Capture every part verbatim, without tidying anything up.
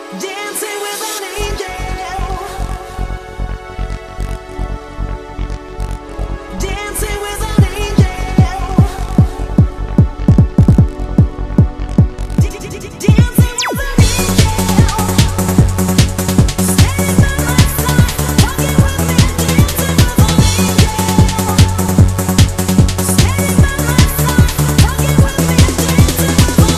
Dancing with an angel. Dancing with an angel. Dancing with an angel. Standing by my side, walking with me, dancing with an angel. Standing by my side, walking with me, dancing with an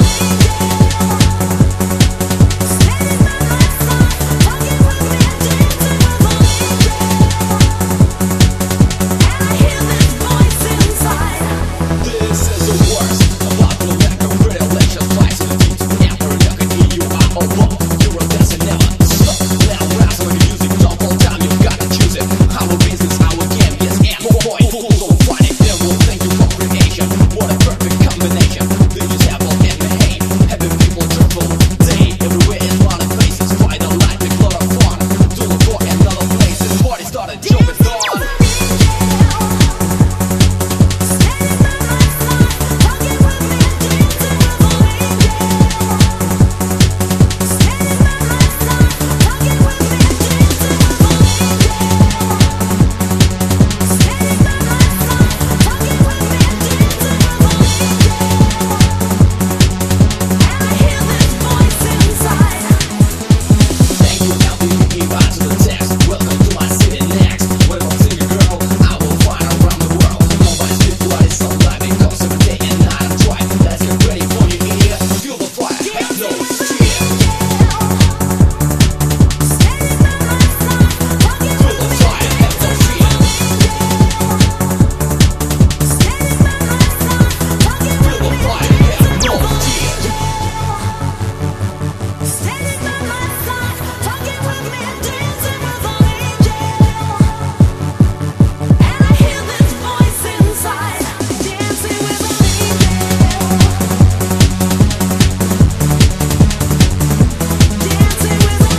angel. Standing by my side, walking with me, dancing with an angel. And I hear this voice inside. This is the worst. A bottle of liquor, pretty delicious, spicy to eat. Never look at you, you are alone. You're a dancer, never stop. Now wrestling music, top all time, you gotta choose it. Our business, our game, yes, and boy, fools don't find it. They will thank you for creation. What a perfect combination. They just have all in the hate. Having people triple day. Everywhere in lot of faces. Find a light, make a lot of fun. To look for another place. This party started, jump is gone. Thank you, now we move on to the text. Welcome to my city next. When I'm singing, girl, I will fly around the world. Nobody's been like so live because every day and night I'm trying. Let's get ready for you here. Feel the fire, have no fear. Feel the fire, have no fear. Feel the fire, have no fear. Standing by my side, talking with me, dancing with an angel. And I hear this voice inside, dancing with an angel. Dancing with an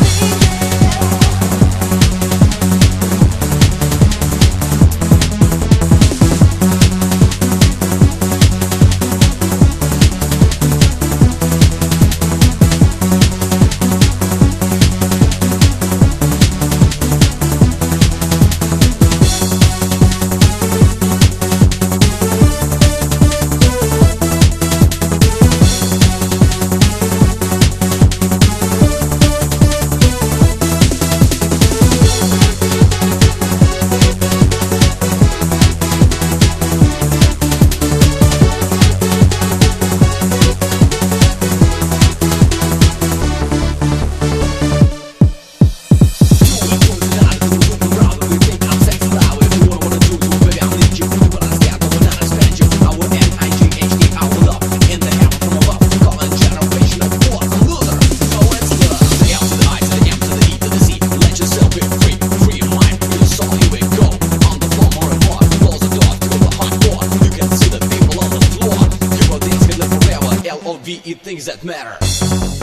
L O V E things that matter.